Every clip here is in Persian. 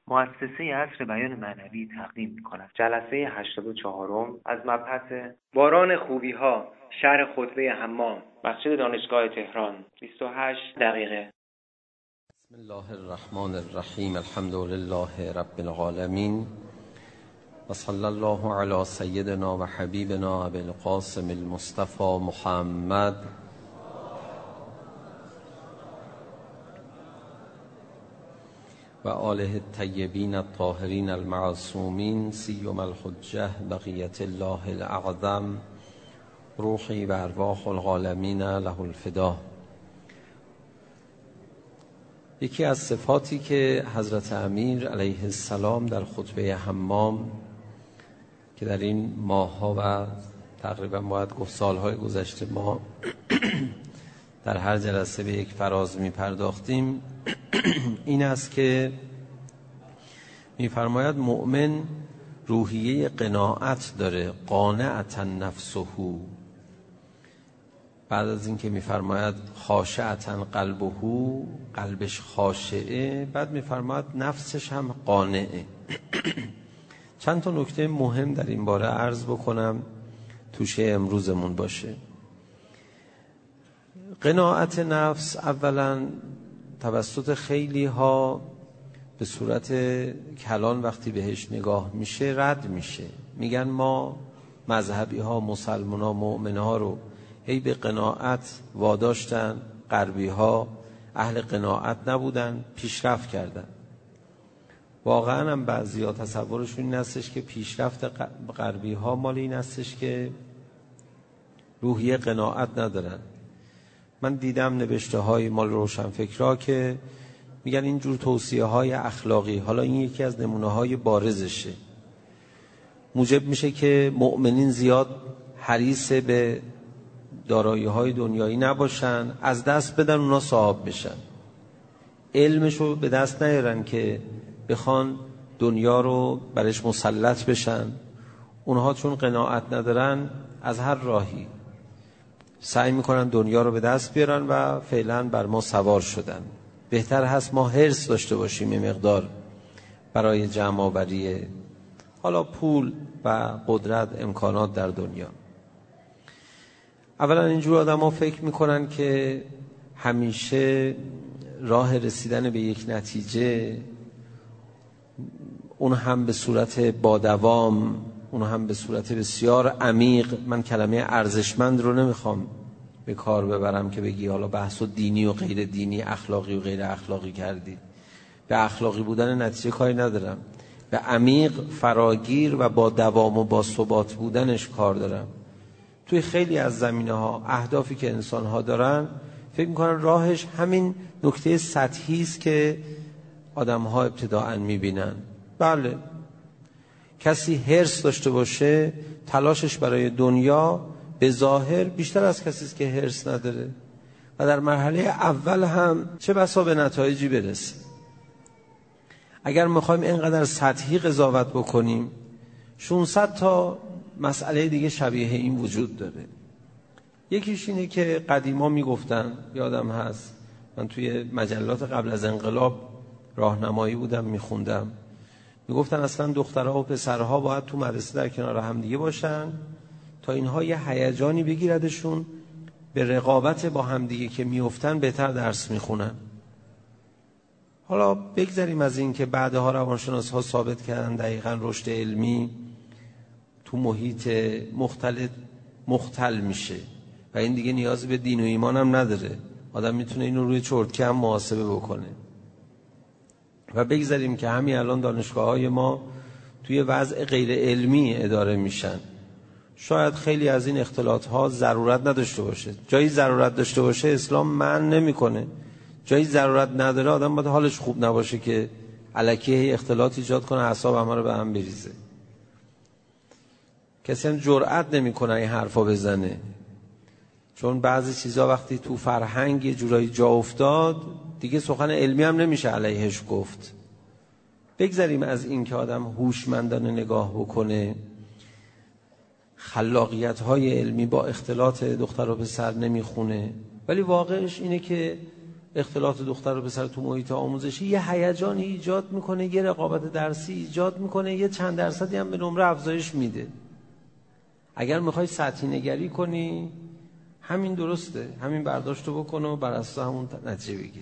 مؤسسه عصر بیان معنوی تقدیم می‌کند. جلسه 84 از مبحث باران خوبی‌ها، شرح خطبه حمام، مسجد دانشگاه تهران، 28 دقیقه. بسم الله الرحمن الرحیم. الحمد لله رب العالمین و صلی الله علی سیدنا و حبیبنا ابی القاسم المصطفى محمد و آله الطیبین الطاهرین المعصومین سیما الحجة بقیة الله الاعظم روحی و ارواح العالمین له الفدا. یکی از صفاتی که حضرت امیر علیه السلام در خطبه حمام که در این ماه‌ها و تقریبا باید گفت سال‌های گذشته ما در هر جلسه به یک فراز می‌پرداختیم این است که می‌فرماید مؤمن روحیه قناعت داره، قانعة نفسه. بعد از این که می‌فرماید خاشعة قلبه، قلبش خاشعه، بعد می‌فرماید نفسش هم قانعه. چند تا نکته مهم در این باره عرض بکنم توشه امروزمون باشه. قناعت نفس اولا توسط خیلی ها به صورت کلان وقتی بهش نگاه میشه رد میشه، میگن ما مذهبی ها، مسلمان ها، مؤمن ها رو هی به قناعت واداشتن، غربی ها اهل قناعت نبودن، پیشرفت کردن. واقعا هم بعضی ها تصورشون این هستش که پیشرفت غربی ها مال این هستش که روحیه قناعت ندارن. من دیدم نوشته های مال روشنفکرها که میگن اینجور توصیه های اخلاقی، حالا این یکی از نمونه های بارزشه، موجب میشه که مؤمنین زیاد حریص به دارایی های دنیایی نباشن، از دست بدن اونا صاحب بشن، علمشو به دست نیارن که بخوان دنیا رو برش مسلط بشن. اونها چون قناعت ندارن از هر راهی سعی میکنن دنیا رو به دست بیارن و فعلا بر ما سوار شدن. بهتر هست ما حرص داشته باشیم این مقدار برای جمع آوری حالا پول و قدرت، امکانات در دنیا. اولا اینجور آدم ها فکر میکنن که همیشه راه رسیدن به یک نتیجه، اون هم به صورت با دوام، اون هم به صورت بسیار عمیق، من کلمه ارزشمند رو نمیخوام به کار ببرم که بگی حالا بحث و دینی و غیر دینی، اخلاقی و غیر اخلاقی کردی، به اخلاقی بودن نتیجه کاری ندارم، به عمیق، فراگیر و با دوام و با ثبات بودنش کار دارم. توی خیلی از زمینه‌ها اهدافی که انسان‌ها دارن فکر می‌کنن راهش همین نکته سطحی است که آدم‌ها ابتداءً می‌بینن. بله، کسی حرص داشته باشه تلاشش برای دنیا به ظاهر بیشتر از کسی است که حرص نداره و در مرحله اول هم چه بسا به نتایجی برسه. اگر میخوایم اینقدر سطحی قضاوت بکنیم 600 تا مسئله دیگه شبیه این وجود داره. یکیش اینه که قدیما میگفتن، یادم هست من توی مجلات قبل از انقلاب راهنمایی بودم میخوندم، میگفتن اصلا دخترها و پسرها باید تو مدرسه در کنار هم دیگه باشن تا اینها یه هیجانی بگیردشون، به رقابت با هم دیگه که میافتن بهتر درس میخونن. حالا بگذاریم از این که بعدها روانشناس‌ها ثابت کردن دقیقاً رشد علمی تو محیط مختلط مختل میشه و این دیگه نیازی به دین و ایمان هم نداره، آدم میتونه اینو روی چرتکه هم محاسبه بکنه. و بگذاریم که همین الان دانشگاه‌های ما توی وضع غیر علمی اداره میشن. شاید خیلی از این اختلاط‌ها ضرورت نداشته باشه، جایی ضرورت داشته باشه اسلام منع نمی‌کنه، جایی ضرورت نداره آدم باید حالش خوب نباشه که الکی اختلاط ایجاد کنه اعصاب همه رو به هم بریزه. کسی هم جرئت نمی‌کنه این حرفا بزنه، چون بعضی چیزا وقتی تو فرهنگ یه جورایی جا افتاد دیگه سخن علمی هم نمیشه علیهش گفت. بگذاریم از این که آدم هوشمندانه نگاه بکنه، خلاقیت‌های علمی با اختلاط دختر و پسر نمیخونه، ولی واقعش اینه که اختلاط دختر و پسر تو محیط آموزشی یه هیجانی ایجاد میکنه، یه رقابت درسی ایجاد میکنه، یه چند درصدی هم به نمره افزایش میده. اگر میخوای سطحی نگری کنی همین درسته، همین برداشتو بکن و بر اساس همون نتیجه بگیر.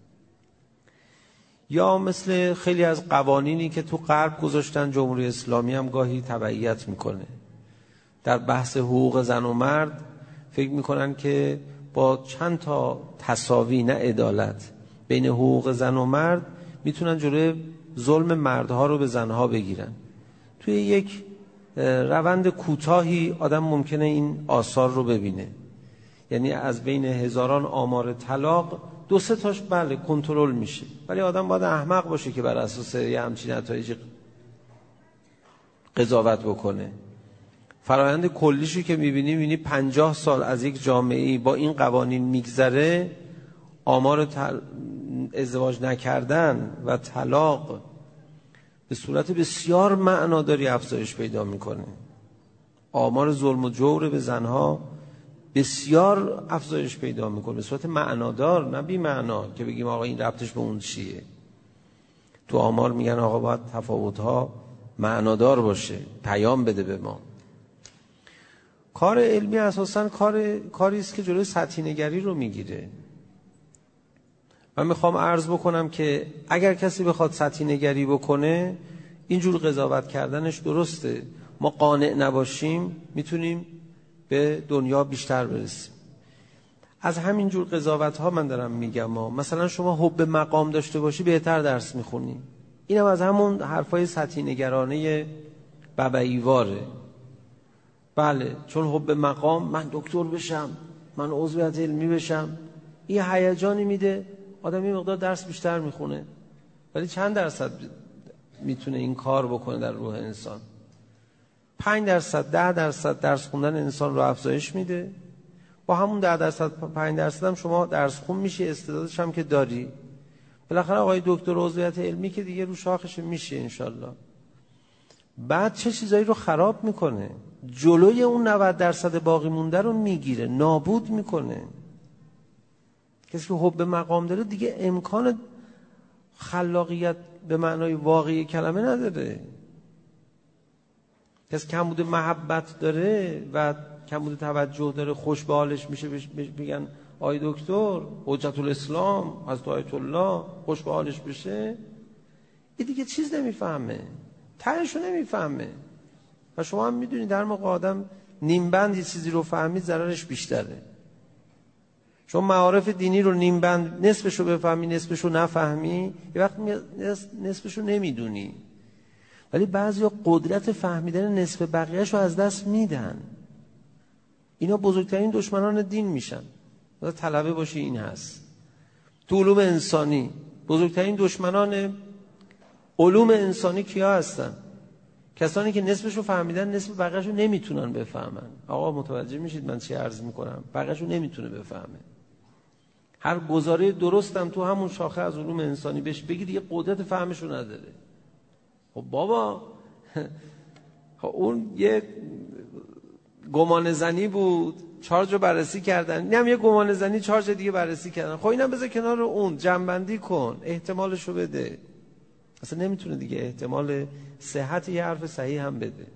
یا مثل خیلی از قوانینی که تو غرب گذاشتن، جمهوری اسلامی هم گاهی تبعیت میکنه. در بحث حقوق زن و مرد فکر میکنن که با چند تا تساوی، نه عدالت، بین حقوق زن و مرد میتونن جلوی ظلم مردها رو به زنها بگیرن. توی یک روند کوتاهی آدم ممکنه این آثار رو ببینه. یعنی از بین هزاران آمار طلاق 2-3 تاش بله کنترل میشه، ولی آدم باید احمق باشه که بر اساس یه همچین نتایجی قضاوت بکنه. فرآیند کلیشو که میبینی 50 سال از یک جامعه‌ای با این قوانین میگذره، آمار ازدواج نکردن و طلاق به صورت بسیار معناداری افزایش پیدا میکنه. آمار ظلم و جور به زنها بسیار افزایش پیدا میکنه به صورت معنادار، نه بی معنا که بگیم آقا این ربطش به اون چیه. تو آمار میگن آقا باید تفاوت‌ها معنادار باشه، پیام بده به ما. کار علمی اساساً کاری است که جلوی سطحی نگری رو میگیره. من میخوام عرض بکنم که اگر کسی بخواد سطحی نگری بکنه، اینجور قضاوت کردنش درسته. ما قانع نباشیم میتونیم به دنیا بیشتر برسیم. از همین جور قضاوت ها من دارم میگم. مثلا شما حب مقام داشته باشی بهتر درس میخونی. اینم از همون حرفای سطحی نگرانه ببعیواره. بله، چون حب مقام، من دکتر بشم، من عضویت علمی بشم، این هیجانی میده آدم یه مقدار درس بیشتر میخونه. ولی چند درصد میتونه این کار بکنه در روح انسان؟ 5%، 10% درس خوندن انسان رو افزایش میده. با همون 10%، 5% هم شما درس خون میشی، استعدادش هم که داری. بالاخره آقای دکتر عضویت علمی که دیگه رو شاخش میشه انشالله. بعد چه چیزایی رو خراب میکنه؟ جلوی اون 90% باقی مونده رو میگیره، نابود میکنه. کسی که حب مقام داره دیگه امکان خلاقیت به معنای واقعی کلمه نداره. کسی کمبود محبت داره و کمبود توجه داره، خوش به حالش میشه، بگن آی دکتر حجت الاسلام از آیت الله، خوش به حالش بشه، این دیگه چیز نمیفهمه، تهشو نمیفهمه. و شما هم میدونید در موقع آدم نیم بند یه چیزی رو فهمید ضررش بیشتره. شما معارف دینی رو نیم بند نصفشو بفهمی نصفشو نفهمی، یه وقت نصفشو نمیدونی. ولی بعضیا قدرت فهمیدن نصف بقیه‌شو از دست میدن. اینا بزرگترین دشمنان دین میشن. باید طلبه باشی این هست. تو علوم انسانی بزرگترین دشمنان علوم انسانی کیا هستن؟ کسانی که نصفشو فهمیدن نصف بقیه‌شو نمیتونن بفهمن. آقا متوجه میشید من چی عرض میکنم؟ بقیه‌شو نمیتونه بفهمه. هر گزاره درستم تو همون شاخه از علوم انسانی بهش بگی دیگه قدرت فهمشو نداره. خب بابا اون یه گمان زنی بود، 4 جا بررسی کردن، اینم یه گمان زنی 4 جا دیگه بررسی کردن. خب اینم بذار کنار اون، جنبندی کن، احتمالشو بده. اصلا نمیتونه دیگه احتمال صحت یه حرف صحیح هم بده.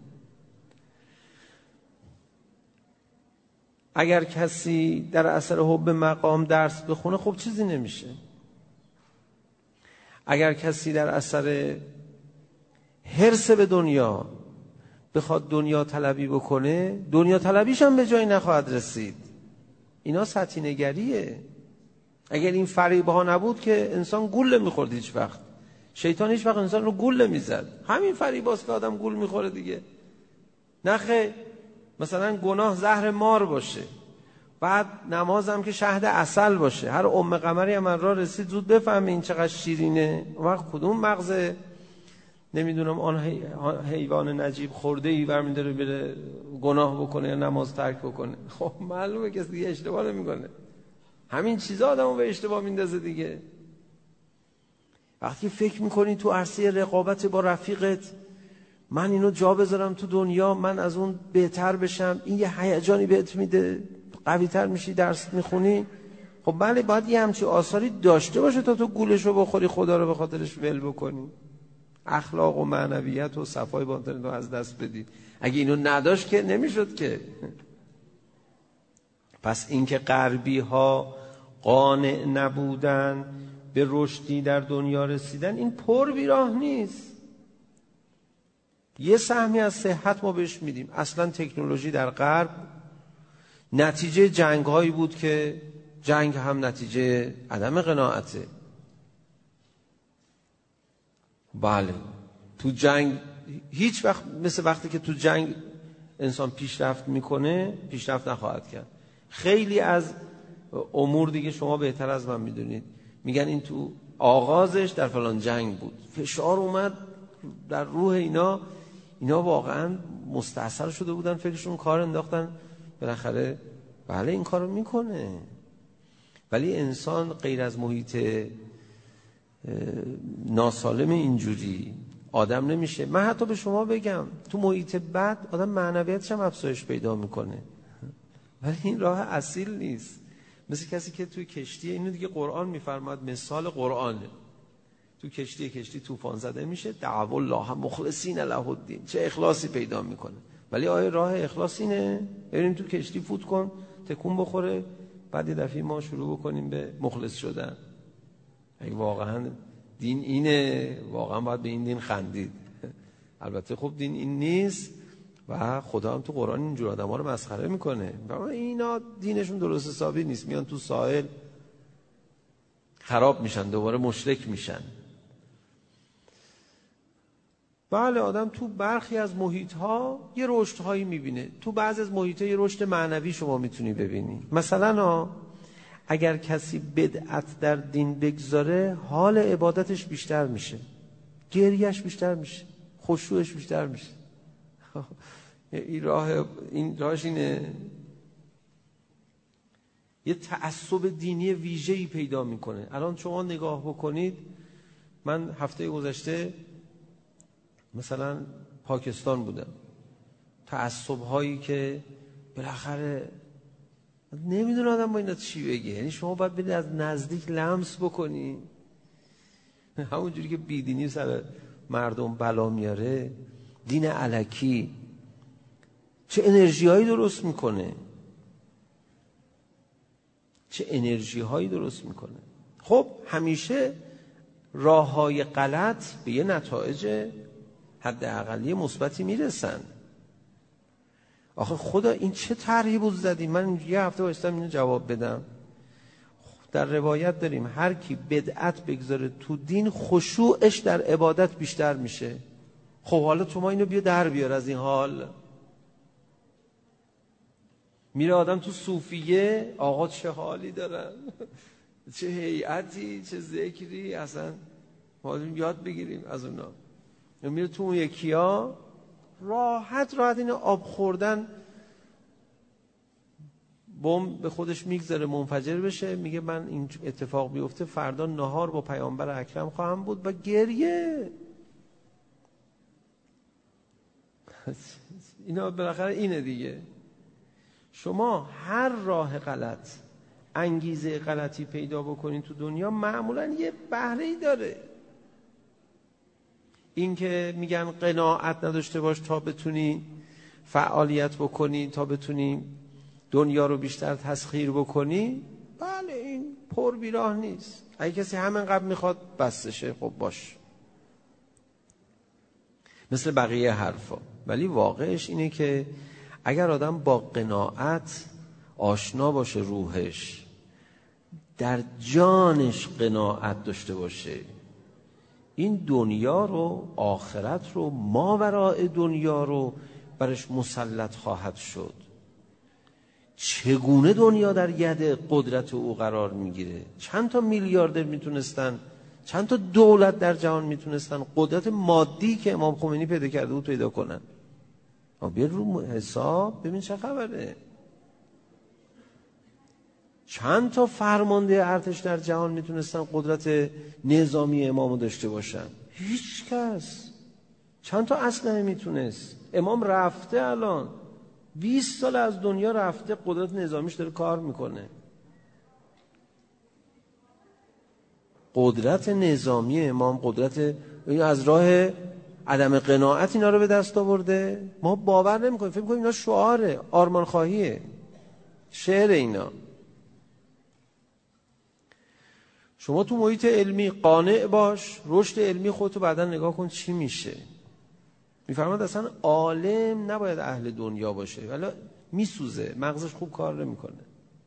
اگر کسی در اثر حب مقام درس بخونه خب چیزی نمیشه. اگر کسی در اثر حرص به دنیا بخواد دنیا طلبی بکنه، دنیا طلبیش هم به جایی نخواهد رسید. اینا سطحی نگریه. اگر این فریبه ها نبود که انسان گول میخورد هیچ وقت. شیطان هیچ وقت انسان رو گول نمیزد. همین فریباست که آدم گول میخوره دیگه. نخه مثلا گناه زهر مار باشه، بعد نمازم که شهد عسل باشه، هر ام قمری هم راه رسید زود بفهمه این چقدر شیرینه. وقت کدوم مغز نمیدونم آن حیوان نجیب خورده ای برمی‌داره بره گناه بکنه یا نماز ترک بکنه؟ خب معلومه کسی دیگه اشتباه نمی‌کنه. همین چیزا آدمو به اشتباه میندازه دیگه. وقتی فکر می‌کنی تو عرصه رقابت با رفیقت، من اینو جا بذارم تو دنیا، من از اون بهتر بشم، این یه هیجانی بهت میده، قوی‌تر میشی، درس میخونی، خب بله باید یه همچی آثاری داشته باشه تا تو گولشو بخوری خدا رو به خاطرش ول بکنی، اخلاق و معنویت و صفای باطن رو از دست بدی. اگه اینو نداشت که نمیشد که. پس اینکه غربی ها قانع نبودن به رشدی در دنیا رسیدن، این پر بیراه نیست. یه سهمی از صحت ما بهش میدیم. اصلا تکنولوژی در غرب نتیجه جنگ هایی بود که جنگ هم نتیجه عدم قناعته. بله تو جنگ هیچ وقت مثل وقتی که تو جنگ انسان پیشرفت میکنه پیشرفت نخواهد کرد. خیلی از امور دیگه شما بهتر از من میدونید، میگن این تو آغازش در فلان جنگ بود، فشار اومد در روح اینا واقعا مستعصل شده بودن، فکرشون کار انداختن، بالاخره بله این کارو میکنه. ولی انسان غیر از محیط ناسالم اینجوری آدم نمیشه. من حتی به شما بگم تو محیط بد آدم معنویتش هم افزایش پیدا میکنه، ولی این راه اصیل نیست. مثل کسی که توی کشتی، اینو دیگه قرآن میفرماد، مثال قرآنه، تو کشتی طوفان زده میشه، دعوا الله مخلصین له الدین، چه اخلاصی پیدا میکنه. ولی آیا راه اخلاص اینه؟ بریم تو کشتی فوت کن تکون بخوره بعد یه دفعه ما شروع بکنیم به مخلص شدن؟ اگه واقعا دین اینه، واقعا باید به این دین خندید. البته خب دین این نیست و خدا هم تو قرآن اینجور آدم ها رو مسخره میکنه و اینا دینشون درست حسابی نیست، میان تو ساحل خراب میشن، دوباره مشرک میشن. بله آدم تو برخی از محیط ها یه رشد هایی میبینه، تو بعضی از محیط ها یه رشد معنوی شما میتونی ببینی. مثلا اگر کسی بدعت در دین بگذاره حال عبادتش بیشتر میشه، گریهش بیشتر میشه، خشوعش بیشتر میشه. این راهش اینه. یه تعصب دینی ویژه‌ای پیدا میکنه. الان شما نگاه بکنید، من هفته گذشته مثلا پاکستان بودم، تعصب هایی که بالاخره نمیدونه آدم با اینا چی بگه. یعنی شما باید برید از نزدیک لمس بکنی. همونجوری که بیدینی سر مردم بلا میاره، دین الکی چه انرژی هایی درست میکنه، چه انرژی هایی درست میکنه. خب همیشه راه های غلط به یه نتایج حداقلی مثبتی میرسن. آخه خدا این چه طرحی بود زدی؟ من یه هفته باشتم اینو جواب بدم. در روایت داریم هر کی بدعت بگذاره تو دین خشوعش در عبادت بیشتر میشه. خب حالا تو ما اینو بیا در بیار از این حال. میره آدم تو صوفیه، آقا چه حالی دارن، چه هیئتی، چه ذکری، اصلا ما یاد بگیریم از اونا. میره تو اون یکیا راحت این آب خوردن بمب به خودش میگذاره منفجر بشه، میگه من این اتفاق بیفته فردا نهار با پیامبر اکرم خواهم بود و گریه. اینا بالاخره اینه دیگه. شما هر راه غلط انگیزه غلطی پیدا بکنین تو دنیا معمولا یه بهره‌ای داره. این که میگن قناعت نداشته باش تا بتونی فعالیت بکنی، تا بتونی دنیا رو بیشتر تسخیر بکنی، بله این پر بیراه نیست. اگه کسی همینقدر میخواد بسشه، خب باش، مثل بقیه حرفا. ولی واقعش اینه که اگر آدم با قناعت آشنا باشه، روحش در جانش قناعت داشته باشه، این دنیا رو، آخرت رو، ماوراء دنیا رو برش مسلط خواهد شد. چگونه دنیا در ید قدرت او قرار میگیره؟ چند تا میلیاردر میتونستن، چند تا دولت در جهان میتونستن قدرت مادی که امام خمینی پیدا کرده بود پیدا کنن. بیا رو حساب ببین چه خبره. چند تا فرمانده ارتش در جهان میتونستن قدرت نظامی امامو داشته باشن؟ هیچ کس. چند تا اسلحه میتونست؟ امام رفته، الان 20 سال از دنیا رفته، قدرت نظامیش داره کار میکنه. قدرت نظامی امام، قدرت این از راه عدم قناعت اینا رو به دست آورده. ما باور نمی‌کنیم، فکر می‌کنیم اینا شعاره، آرمان خواهیه، شعر اینا. شما تو محیط علمی قانع باش، رشد علمی خودتو بعدا نگاه کن چی میشه. میفرماد اصلا عالم نباید اهل دنیا باشه، ولی میسوزه، مغزش خوب کار نمیکنه.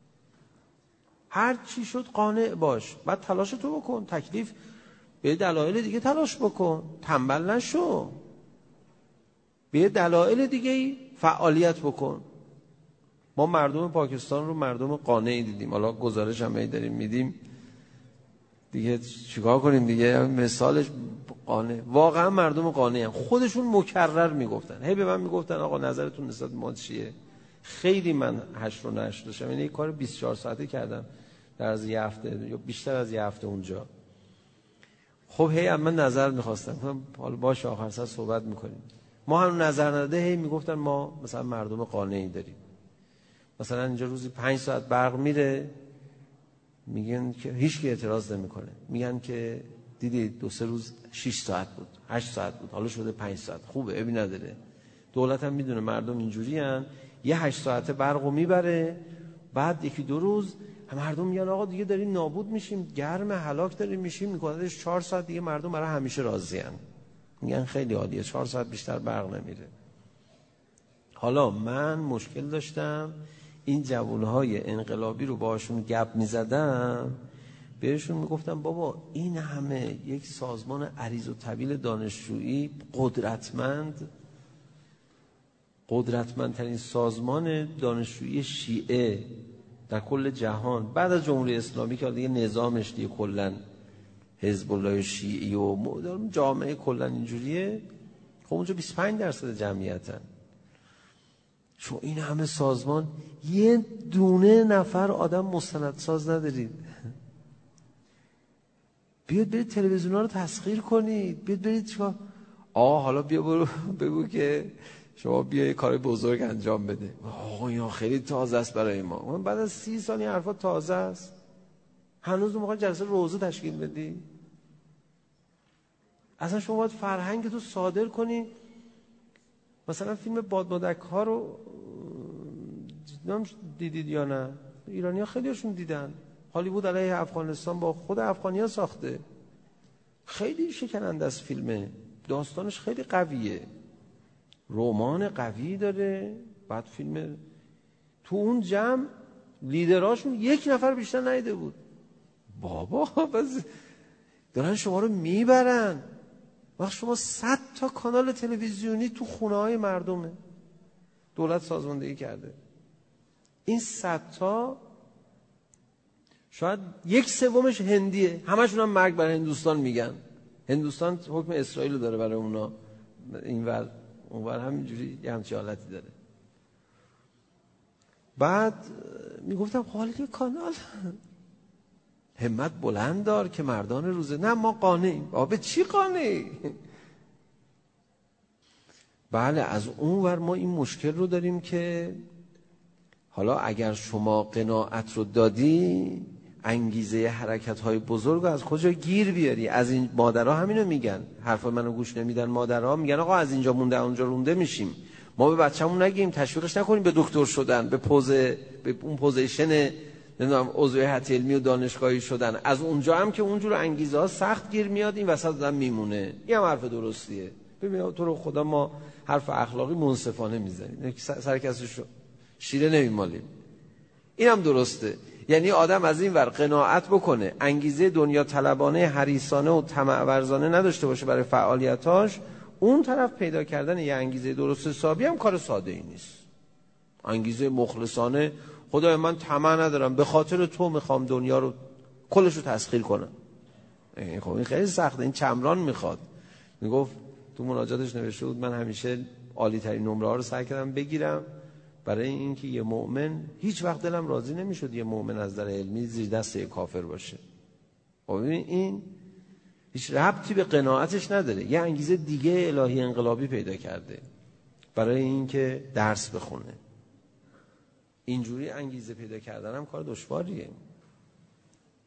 هر چی شد قانع باش، بعد تلاشتو بکن، تکلیف به دلایل دیگه تلاش بکن، تنبل نشو، به دلایل دیگه فعالیت بکن. ما مردم پاکستان رو مردم قانعی دیدیم، حالا گزارش هم داریم میدیم دیگه، چیکار کنیم دیگه، مثالش قانع، واقعا مردم قانعی هم. خودشون مکرر میگفتن، هی به من میگفتن آقا نظرتون نسبت ما چیه. خیلی من 8 رو نشر داشتم، یعنی یک کار 24 ساعته کردم در از یه هفته یا بیشتر از یه هفته اونجا. خب هی از من نظر میخواستن، حالا باشه آخر سر صحبت میکنیم. ما هم نظر نداده هی میگفتن ما مثلا مردم قانعی داریم. مثلا اینجا روزی 5 ساعت برق میره، میگن که هیچ کی اعتراض نمیکنه، میگن که دیدید 2-3 روز 6 ساعت بود، 8 ساعت بود، حالا شده 5 ساعت، خوبه، ابی نداره. دولت هم میدونه مردم اینجوری ان، یه 8 ساعته برقو میبره، بعد 1-2 روز مردم میگن آقا دیگه داریم نابود میشیم، گرم هلاک داریم میشیم، میکننش 4 ساعت دیگه، مردم برای همیشه راضی ان، میگن خیلی عالیه، 4 ساعت بیشتر برق نمیره. حالا من مشکل داشتم این جوانهای انقلابی رو باشون گپ میزدم، بهشون میگفتم بابا این همه یک سازمان عریض و طویل دانشجویی، قدرتمندترین سازمان دانشجویی شیعه در کل جهان بعد از جمهوری اسلامی که دیگه نظامش دیگه کلا حزب الله شیعی و جامعه کلا اینجوریه، خب اونجا 25% جمعیتن. شما این همه سازمان یه دونه نفر آدم مستندساز ندارید. بیاد برید تلویزیونا رو تسخیر کنید، بیاد برید چیکار، حالا بیا برو بگو که شما بیا یه کار بزرگ انجام بده. اینا خیلی تازه است برای ما. بعد از 30 سال این حرفا تازه است. هنوز میخوای جلسه روزه تشکیل بدی؟ اصلا شما باید فرهنگ تو صادر کنی. مثلا فیلم بادمادک ها رو دیدید یا نه؟ ایرانی ها خیلیشون دیدن. هالیوود علیه افغانستان با خود افغانی ها ساخته، خیلی شکننده است فیلمه، داستانش خیلی قویه، رمان قوی داره. بعد فیلم تو اون جمع لیدراشون 1 نفر بیشتر ندیده بود. بابا بس دارن شما رو میبرن. وقت شما 100 تا کانال تلویزیونی تو خونه های مردمه، دولت سازماندهی کرده. این 100 تا شاید 1/3 هندیه، همشون هم مرگ بر هندوستان میگن. هندوستان حکم اسرائیل داره برای اونا، اینور اونور همینجوری یه همچین حالتی داره. بعد میگفتم حالا یه کانال همت بلند دار که مردان روزه، نه ما قانعیم. به چی قانعی؟ بله از اونور ما این مشکل رو داریم که حالا اگر شما قناعت رو دادی، انگیزه حرکت‌های بزرگ از کجا گیر بیاری؟ از این مادرها همینو میگن، حرف منو گوش نمیدن. مادرها میگن آقا از اینجا مونده اونجا رونده میشیم. ما به بچه‌مون نگیم، تشویقش نکنیم به دکتر شدن، به اون پوزیشن نمیدونم عضو هیئت علمی و دانشگاهی شدن. از اونجا هم که اونجور انگیزه ها سخت گیر میاد، این وسط آدم میمونه. این هم حرف درستیه. ببین تو رو خدا ما حرف اخلاقی منصفانه میزنیم، سر کسی شیره نمیمالیم. این هم درسته. یعنی آدم از این ور قناعت بکنه، انگیزه دنیا طلبانه، حریصانه و طمع ورزانه نداشته باشه برای فعالیتاش، اون طرف پیدا کردن یه انگیزه درست حسابی هم کار ساده ای نیست. انگیزه مخلصانه، خدای من طمع ندارم، به خاطر تو میخوام دنیا رو کلش رو تسخیر کنم. خب این خیلی سخته. این چمران میخواد. میگفت تو مناجاتش نوشته بود من همیشه عالی ترین نمره ها رو سعی کردم بگیرم، برای اینکه یه مؤمن هیچ وقت دلم راضی نمیشد یه مؤمن از در علمی زیر دست یه کافر باشه. خب این هیچ ربطی به قناعتش نداره، یه انگیزه دیگه الهی انقلابی پیدا کرده برای اینکه درس بخونه. اینجوری انگیزه پیدا کردن هم کار دشواریه.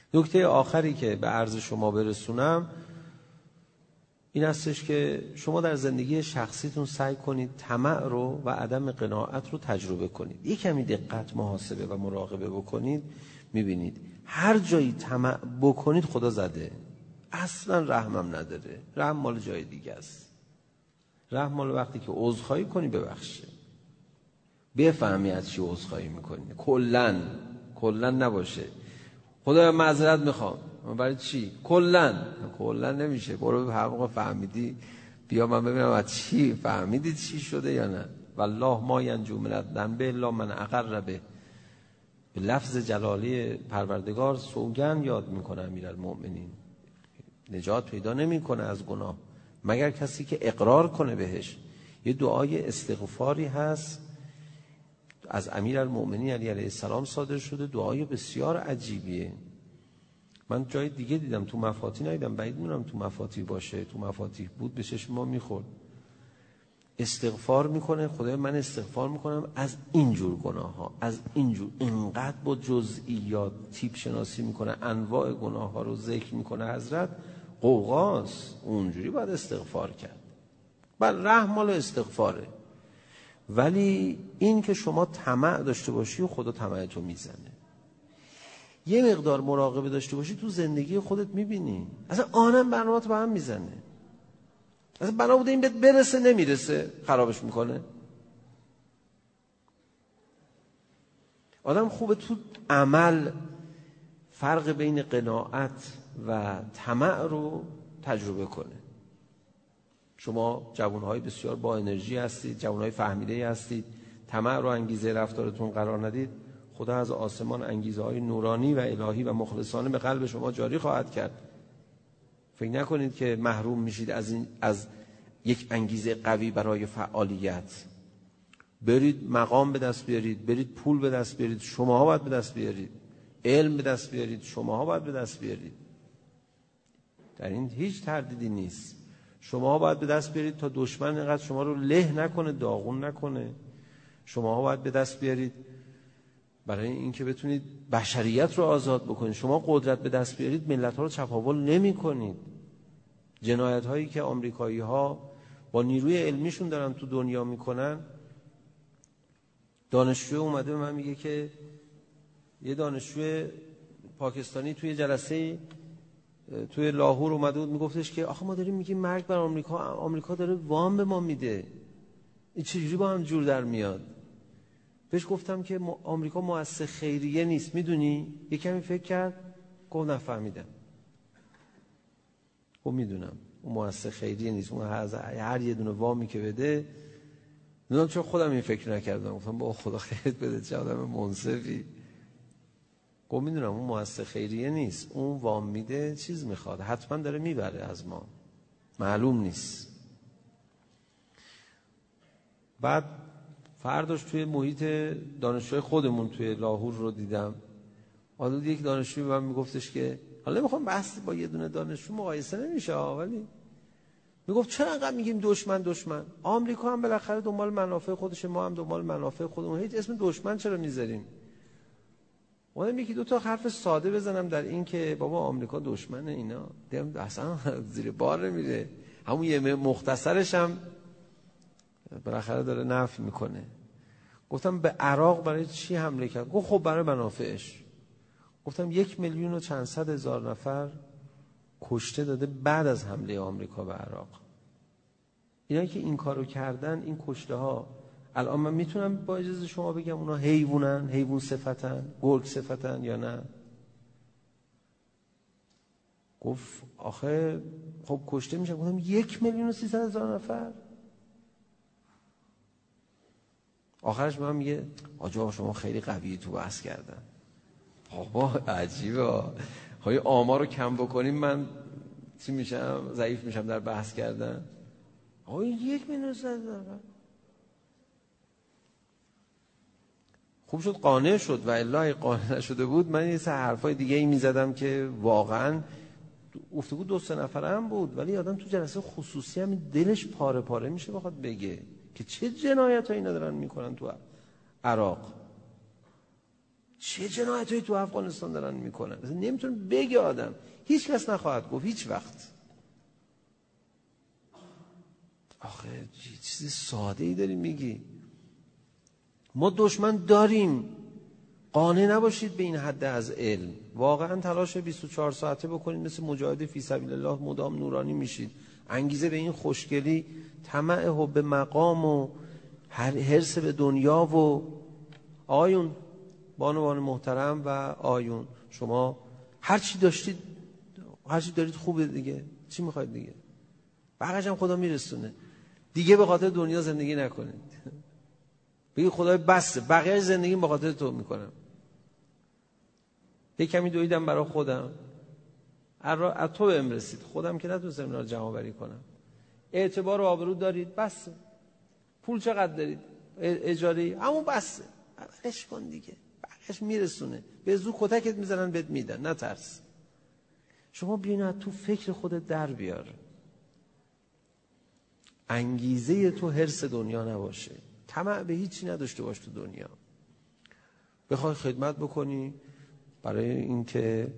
نکته آخری که به عرض شما برسونم این هستش که شما در زندگی شخصیتون سعی کنید طمع رو و عدم قناعت رو تجربه کنید. یک کمی دقت، محاسبه و مراقبه بکنید، میبینید هر جایی طمع بکنید خدا زده، اصلا رحمم نداره. رحم مال جای دیگه است. رحم مال وقتی که عذرخواهی کنی ببخشه، بفهمی از چی عذرخواهی میکنی، کلا نباشه خدا معذرت میخوام برای چی، کلا نمیشه. برو به هر موقع فهمیدی بیا من ببینم از چی فهمیدی، چی شده یا نه. والله ما ینجو من الذنب الا من اقر به. به لفظ جلالی پروردگار سوگند یاد میکنه امیرالمؤمنین، نجات پیدا نمیکنه از گناه مگر کسی که اقرار کنه بهش. یه دعای استغفاری هست از امیرالمؤمنین علی علیه السلام صادر شده، دعای بسیار عجیبیه. من جای دیگه دیدم، تو مفاتیح ندیدم، بعید میدونم تو مفاتیح باشه. تو مفاتیح بود به چشم ما میخورد. استغفار میکنه، خدای من استغفار میکنم از اینجور گناه ها، از اینجور، اینقدر با جزئیات تیپ شناسی میکنه، انواع گناه ها رو ذکر میکنه. حضرت قوقاست، اونجوری باید استغفار کرد. بل رحم مال استغفاره. ولی این که شما طمع داشته باشی و خدا طمعتو میزنه. یه مقدار مراقبه داشته باشی تو زندگی خودت میبینی اصلا آنم برنامه‌ات به هم میزنه. اصلا بنا بوده این بهت برسه، نمیرسه، خرابش میکنه. آدم خوبه تو عمل فرق بین قناعت و طمع رو تجربه کنه. شما جوانهای بسیار با انرژی هستید، جوانهای فهمیده هستید، طمع رو انگیزه رفتارتون قرار ندید، خدا از آسمان انگیزه های نورانی و الهی و مخلصانه به قلب شما جاری خواهد کرد. فکر نکنید که محروم میشید از یک انگیزه قوی برای فعالیت. برید مقام به دست بیارید، برید پول به دست بیارید، شماها باید به دست بیارید. علم به دست بیارید، شماها باید به دست بیارید. در این هیچ تردیدی نیست. شماها باید به دست بیارید تا دشمن اینقدر شما رو له نکنه، داغون نکنه. شماها باید به دست بیارید برای اینکه بتونید بشریت رو آزاد بکنید. شما قدرت به دست بیارید، ملت‌ها رو چپاول نمی‌کنید. جنایت‌هایی که آمریکایی‌ها با نیروی علمیشون دارن تو دنیا میکنن. دانشجو اومده به من میگه که یه دانشجو پاکستانی توی جلسه توی لاهور اومده بود، میگفتش که آخه ما داریم میگیم مرگ بر آمریکا، آمریکا داره وام به ما میده، این چجوری با هم جور در میاد؟ بهش گفتم که آمریکا مؤسسه خیریه نیست، میدونی؟ یه کمی فکر کرد، گفت نفهمیدم. خب میدونم اون مؤسسه خیریه نیست، اون هر یه دونه وامی که بده. میدونم چون خودم این فکر نکردم، گفتم با خدا خیرت بده، چه آدم منصفی. گفت میدونم اون مؤسسه خیریه نیست، اون وام میده چیز میخواد، حتما داره میبره از ما، معلوم نیست. بعد فرداش توی محیط دانشجوی خودمون توی لاهور رو دیدم. حالا یک دانشجوی به من میگفتش که حالا نمیخوام بحث با یه دونه دانشجو مقایسه نمیشه، ولی میگفت چرا انقدر میگیم دشمن؟ آمریکا هم بالاخره دنبال منافع خودشه، ما هم دنبال منافع خودمون، هیچ اسم دشمن چرا میذاریم؟ اونم یکی دو تا حرف ساده بزنم در این که بابا آمریکا دشمنه، اینا دیدم اصلا زیر بار نمیره. همون یه مختصرش هم بالاخره داره نفی میکنه. گفتم به عراق برای چی حمله کرد؟ گفت خب برای منافعش. گفتم 1,000,000 نفر کشته داده بعد از حمله آمریکا به عراق. اینا که این کارو کردن، این کشته ها، الان من میتونم با اجازه شما بگم اونا حیوانن، حیوان صفتن، گرگ صفتن یا نه؟ گفت آخه خب کشته میشن. گفتم 1,300,000 نفر. آخرش من میگه آجا شما خیلی قویه تو بحث کردن. بابا عجیبه، های آمار رو کم بکنیم من چی میشم؟ ضعیف میشم در بحث کردن. آقای 1,000,000 خوب شد قانع شد، و الا قانع نشده بود من یه سه حرفای دیگه ای میزدم که واقعا گفتگو 2-3 نفره هم بود، ولی آدم تو جلسه خصوصی هم دلش پاره پاره میشه بخواد بگه که چه جنایت ها اینا دارن میکنن تو عراق. چه جنایتایی تو افغانستان دارن میکنن، نمیتونه بگه آدم، هیچ کس نخواهد گفت هیچ وقت. آخه چیز ساده ای داری میگی. ما دشمن داریم، قانع نباشید به این حد از علم. واقعا تلاش 24 ساعته بکنید، مثل مجاهد فی سبیل الله مدام نورانی میشید. انگیزه به این خوشگلی، طمع حب مقام و حرص به دنیا و آیون بانوان محترم و آیون، شما هر چی داشتید، هر چی دارید خوبه دیگه، چی میخواید دیگه؟ بقیه‌اش هم خدا میرسونه دیگه. به خاطر دنیا زندگی نکنید، بگید خدای بسه، بقیه زندگی به خاطر تو میکنم. یک کمی دویدم برای خودم، از تو بهم رسید، خودم که نتونستم اینا رو جمع بری کنم. اعتبار و آبرو دارید، بسه. پول چقدر دارید؟ اجاری همون بسه، بقیه‌اش کن دیگه، بقیه‌اش میرسونه. به زور کتکت میزنن بهت میدن، نترس. شما بیاین تو فکر خودت در بیار، انگیزه تو حرص دنیا نباشه، طمع به هیچی نداشته باش تو دنیا. بخوای خدمت بکنی برای اینکه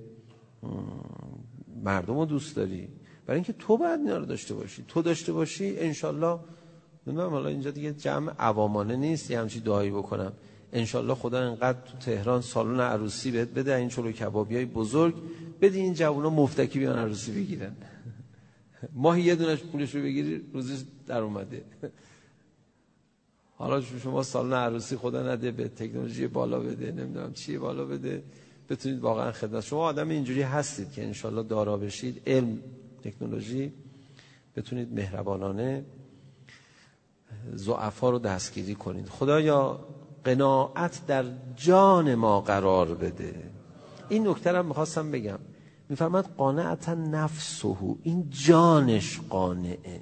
مردم رو دوست داری، برای اینکه تو باید اینا رو داشته باشی. تو داشته باشی انشالله. نمیدونم حالا اینجا دیگه جمع عوامانه نیست یه همچی دعایی بکنم، انشالله خدا انقدر تو تهران سالن عروسی بهت بده، این چلو کبابیای بزرگ بدی، این جوونا مفتکی بیان عروسی بگیرن. ماهی یه دونش پولش رو بگیری روزش در اومده. حالا شما سالن عروسی خدا نده به تکنولوژی بالا بده، نمیدونم چی بالا بده، بتونید واقعا خدمت. شما آدم اینجوری هستید که انشالله دارا بشید، علم تکنولوژی، بتونید مهربانانه ضعفا رو دستگیری کنید. خدایا قناعت در جان ما قرار بده. این نکته رو میخواستم بگم، میفرماد قانعتا نفسه، این جانش قانعه.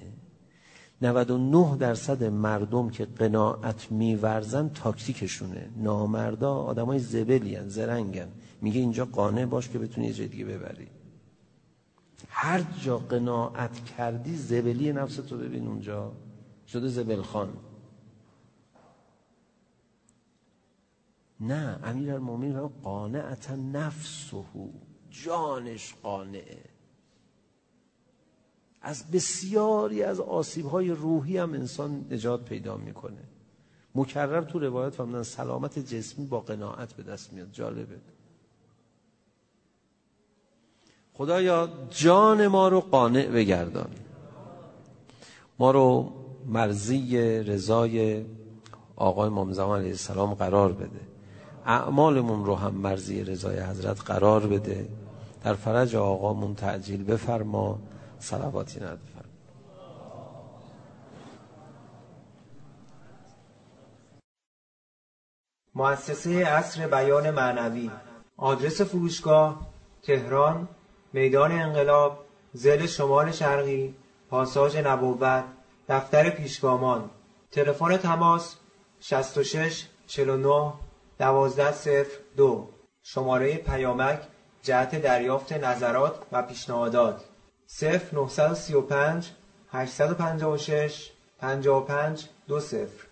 99% مردم که قناعت میورزن تاکتیکشونه، نامردا آدمای زبلی ان، زرنگن. میگه اینجا قانع باش که بتونی یه جای دیگه ببری. هر جا قناعت کردی زبلی نفستو ببین، اونجا شده زبلخان. نه، امیرالمومنین قانعتا نفسه، جانش قانعه. از بسیاری از آسیب‌های روحی هم انسان نجات پیدا میکنه. مکرر تو روایت فهمیدن سلامت جسمی با قناعت به دست میاد. جالبه. خدایا جان ما رو قانع بگردان، ما رو مرضی رضای آقای امام زمان علیه السلام قرار بده، اعمالمون رو هم مرضی رضای حضرت قرار بده، در فرج آقامون تعجیل بفرما، صلواتی نده فرما. مؤسسه عصر بیان معنوی. آدرس فروشگاه: تهران، میدان انقلاب، ضلع شمال شرقی، پاساژ نبوت، دفتر پیشگامان. تلفن تماس 66 49 1202. شماره پیامک جهت دریافت نظرات و پیشنهادات 0935 856 55 20.